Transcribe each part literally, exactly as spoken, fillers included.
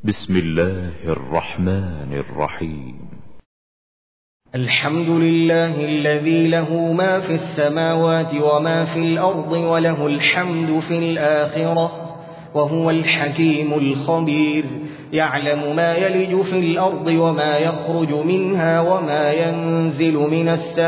بسم الله الرحمن الرحيم. الحمد لله الذي له ما في السماوات وما في الأرض وله الحمد في الآخرة وهو الحكيم الخبير. يعلم ما يلج في الأرض وما يخرج منها وما ينزل من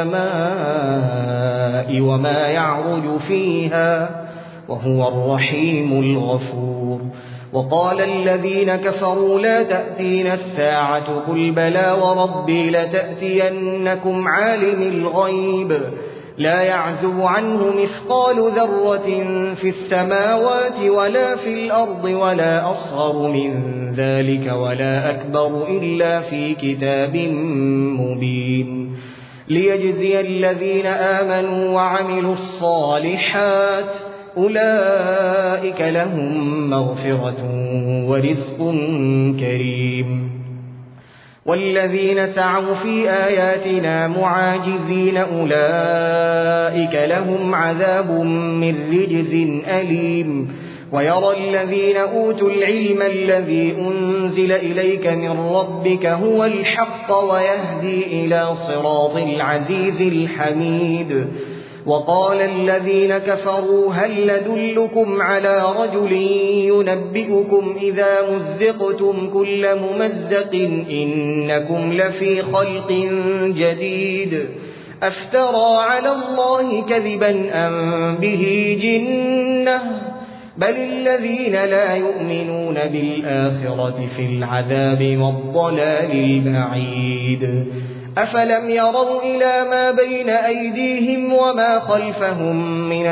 السماء وما يعرج فيها وهو الرحيم الغفور. وقال الذين كفروا لا تأتينا الساعة قل بلى وربي لتأتينكم عالم الغيب لا يعزب عنه مثقال ذرة في السماوات ولا في الأرض ولا أصغر من ذلك ولا أكبر إلا في كتاب مبين ليجزي الذين آمنوا وعملوا الصالحات أولئك لهم مغفرة ورزق كريم. والذين سعوا في آياتنا معاجزين أولئك لهم عذاب من رجز أليم. ويرى الذين أوتوا العلم الذي أنزل إليك من ربك هو الحق ويهدي إلى صراط العزيز الحميد. وقال الذين كفروا هل ندلكم على رجل ينبئكم إذا مزقتم كل ممزق إنكم لفي خلق جديد أفترى على الله كذبا أم به جنة بل الذين لا يؤمنون بالآخرة في العذاب والضلال البعيد. أفلم يروا إلى ما بين أيديهم وما خلفهم من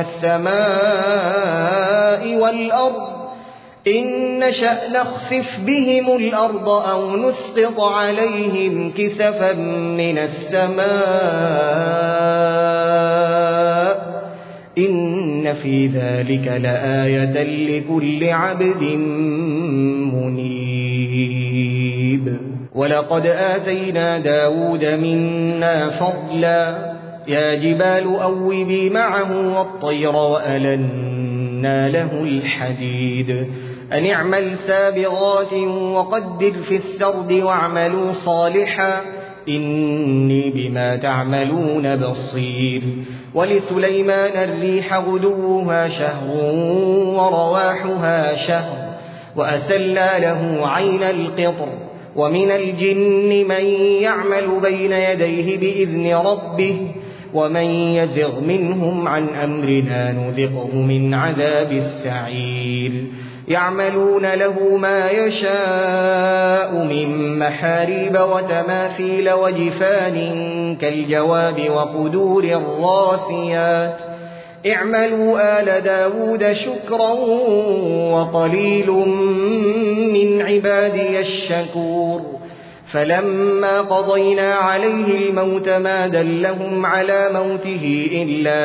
السماء والأرض إن نشأ نخسف بهم الأرض أو نسقط عليهم كسفا من السماء إن في ذلك لآية لكل عبد منيب. ولقد آتينا داود منا فضلا يا جبال أوبي معه والطير وألنا له الحديد أن اعمل سابغات وقدر في السرد واعملوا صالحا إني بما تعملون بصير. ولسليمان الريح غدوها شهر ورواحها شهر وأسلنا له عين القطر ومن الجن من يعمل بين يديه بإذن ربه ومن يزغ منهم عن أمرنا نذقه من عذاب السعير. يعملون له ما يشاء من محاريب وتماثيل وجفان كالجواب وقدور الراسيات اعملوا آل داود شكرا وقليل من عبادي الشكور. فلما قضينا عليه الموت ما دلهم على موته إلا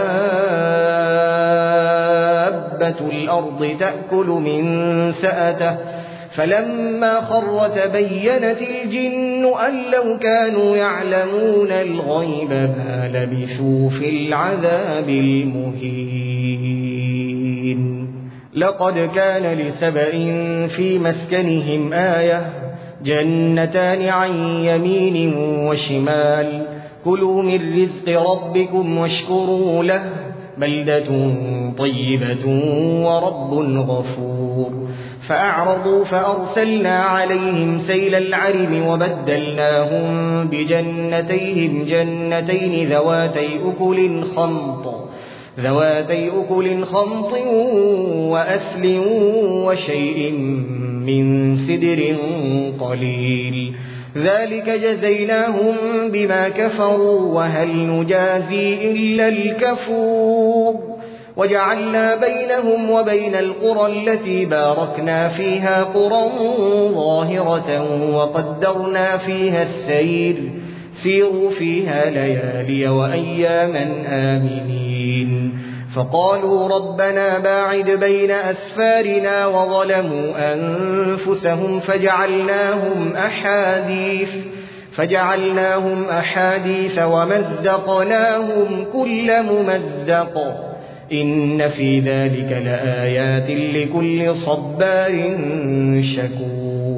دابة الأرض تأكل من سأته فلما خر تبينت الجن أن لو كانوا يعلمون الغيب ما لبثوا في العذاب المهين. لقد كان لسبأ في مسكنهم آية جنتان عن يمين وشمال كلوا من رزق ربكم واشكروا له بلدة طيبة ورب غفور. فأعرضوا فأرسلنا عليهم سيل العرم وبدلناهم بجنتيهم جنتين ذواتي أكل خمط ذواتي أكل خمط وأثل وشيء من سدر قليل ذلك جزيناهم بما كفروا وهل نجازي إلا الكفور. وجعلنا بينهم وبين القرى التي باركنا فيها قرى ظاهرة وقدرنا فيها السير سيروا فيها ليالي وأياما آمنين. فقالوا ربنا باعد بين أسفارنا وظلموا أنفسهم فجعلناهم أحاديث فجعلناهم أحاديث ومزقناهم كل ممزق إن في ذلك لآيات لكل صبار شكور.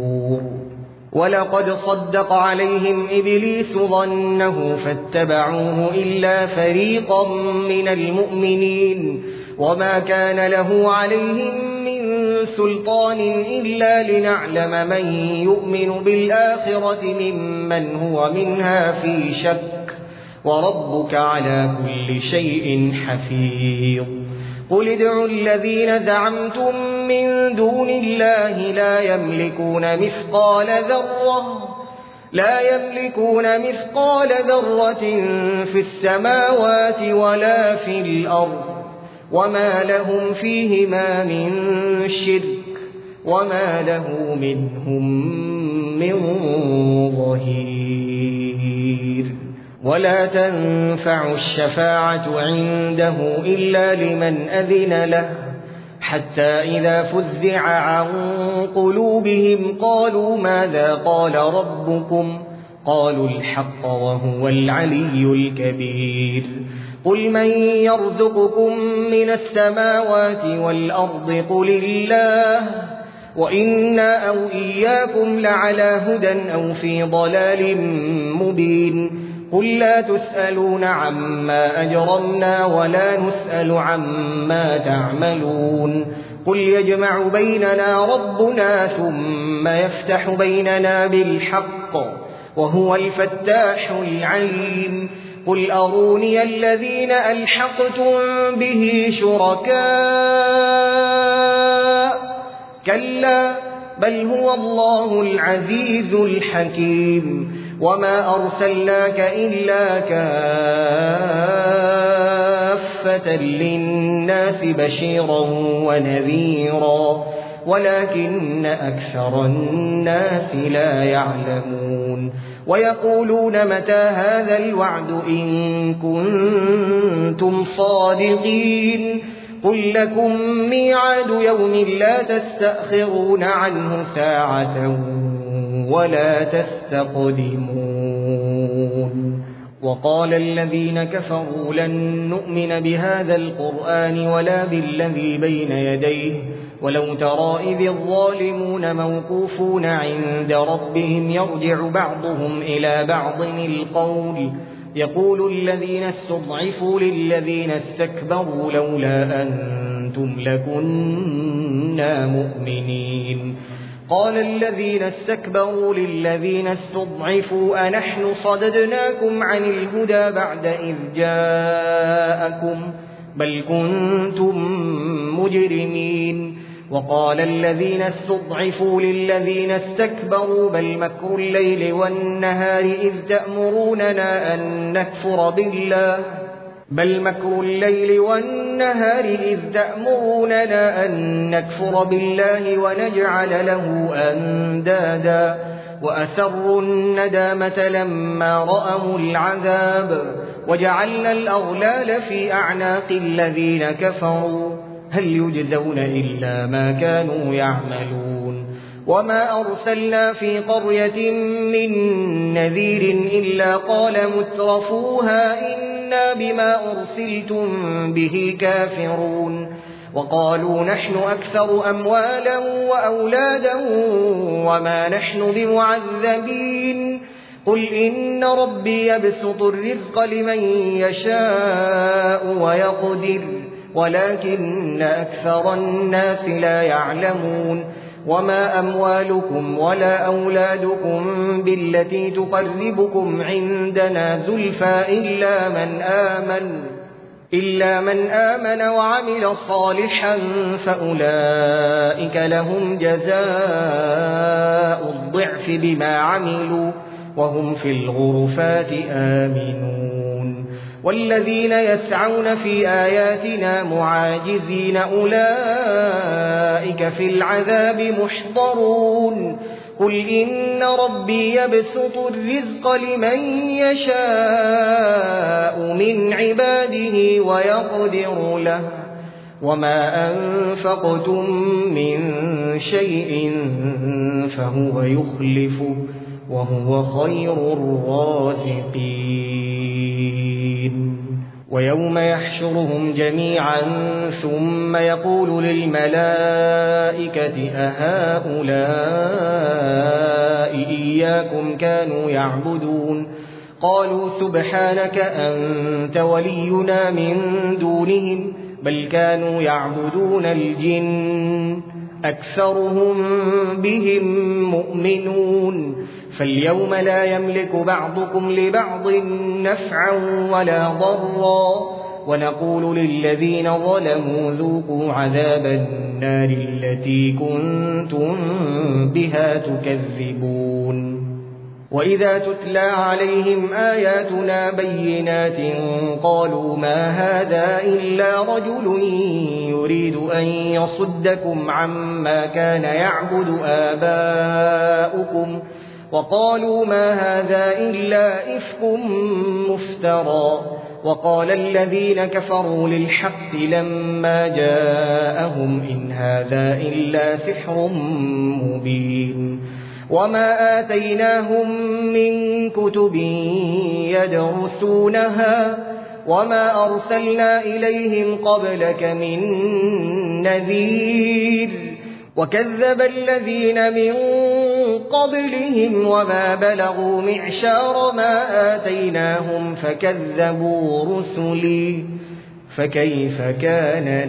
ولقد صدق عليهم إبليس ظنه فاتبعوه إلا فريقا من المؤمنين وما كان له عليهم من سلطان إلا لنعلم من يؤمن بالآخرة ممن هو منها في شك وربك على كل شيء حفيظ قل ادعوا الذين زعمتم من دون الله لا يملكون مثقال ذرة لا يملكون مثقال ذرة في السماوات ولا في الأرض وما لهم فيهما من شرك وما له منهم من ظهير ولا تنفع الشفاعة عنده إلا لمن أذن له حتى إذا فزع عن قلوبهم قالوا ماذا قال ربكم قالوا الحق وهو العلي الكبير قل من يرزقكم من السماوات والأرض قل الله وإنا أو إياكم لعلى هدى أو في ضلال مبين قل لا تسألون عما أجرمنا ولا نسأل عما تعملون قل يجمع بيننا ربنا ثم يفتح بيننا بالحق وهو الفتاح العليم قل أروني الذين ألحقتم به شركاء كلا بل هو الله العزيز الحكيم وما أرسلناك إلا كافة للناس بشيرا ونذيرا ولكن أكثر الناس لا يعلمون ويقولون متى هذا الوعد إن كنتم صادقين قل لكم ميعاد يوم لا تستأخرون عنه ساعة ولا تستقدمون وقال الذين كفروا لن نؤمن بهذا القرآن ولا بالذي بين يديه ولو ترى إذ الظالمون موقوفون عند ربهم يرجع بعضهم إلى بعض القول يقول الذين استضعفوا للذين استكبروا لولا أنتم لكنا مؤمنين قال الذين استكبروا للذين استضعفوا أنحن صددناكم عن الهدى بعد إذ جاءكم بل كنتم مجرمين وقال الذين استضعفوا للذين استكبروا بل مكر الليل والنهار إذ تأمروننا أن نكفر بالله بل مكر الليل والنهار إذ تأمروننا أن نكفر بالله ونجعل له أندادا وأسروا الندامة لما رأوا العذاب وجعلنا الأغلال في أعناق الذين كفروا هل يجزون إلا ما كانوا يعملون وما أرسلنا في قرية من نذير إلا قال مترفوها إنا بما أرسلتم به كافرون وقالوا نحن أكثر أموالا وأولادا وما نحن بمعذبين قل إن ربي يبسط الرزق لمن يشاء ويقدر ولكن أكثر الناس لا يعلمون وما أموالكم ولا أولادكم بالتي تقربكم عندنا زلفى إلا من آمن إلا من آمن وعمل صالحا فأولئك لهم جزاء الضعف بما عملوا وهم في الغرفات آمنون والذين يسعون في آياتنا معاجزين أولئك في العذاب محضرون قل إن ربي يبسط الرزق لمن يشاء من عباده ويقدر له وما أنفقتم من شيء فهو يخلفه وهو خير الرازقين ويوم يحشرهم جميعا ثم يقول للملائكة أهؤلاء وإياكم كانوا يعبدون قالوا سبحانك أنت ولينا من دونهم بل كانوا يعبدون الجن أكثرهم بهم مؤمنون فاليوم لا يملك بعضكم لبعض نفعا ولا ضرا ونقول للذين ظلموا ذوقوا عذاب النار التي كنتم بها تكذبون وإذا تتلى عليهم آياتنا بينات قالوا ما هذا إلا رجل يريد أن يصدكم عما كان يعبد آباؤكم وقالوا ما هذا إلا إفك مفترى وقال الذين كفروا للحق لما جاءهم إن هذا إلا سحر مبين وما آتيناهم من كتب يدرسونها وما أرسلنا إليهم قبلك من نذير وكذب الذين من قبلهم وما بلغوا معشار ما آتيناهم فكذبوا رسلي فكيف كان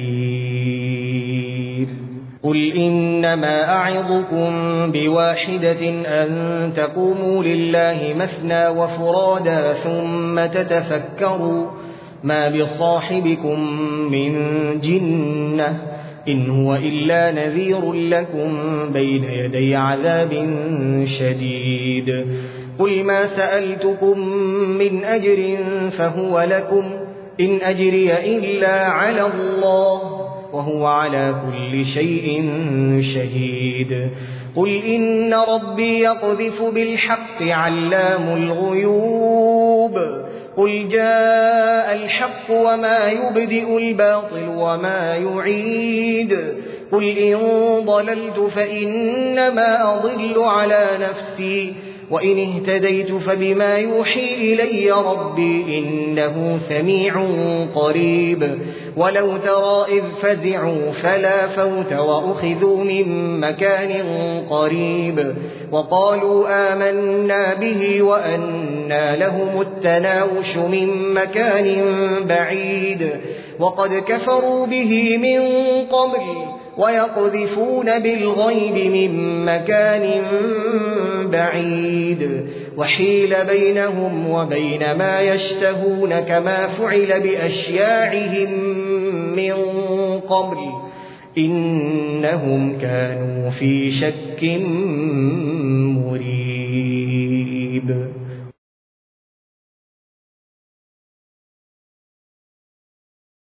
نكير قل إنما أعظكم بواحدة أن تقوموا لله مثنى وفرادا ثم تتفكروا ما بصاحبكم من جنة إن هو إلا نذير لكم بين يدي عذاب شديد قل ما سألتكم من أجر فهو لكم إن أجري إلا على الله وهو على كل شيء شهيد قل إن ربي يقذف بالحق علام الغيوب قل جاء الحق وما يبدئ الباطل وما يعيد قل إن ضللت فإنما أضل على نفسي وإن اهتديت فبما يوحي إلي ربي إنه سميع قريب ولو ترى إذ فزعوا فلا فوت وأخذوا من مكان قريب وقالوا آمنا به وأنى لهم التناوش من مكان بعيد وقد كفروا به من قبل ويقذفون بالغيب من مكان بعيد وحيل بينهم وبين ما يشتهون كما فعل بأشياعهم من قبل إنهم كانوا في شك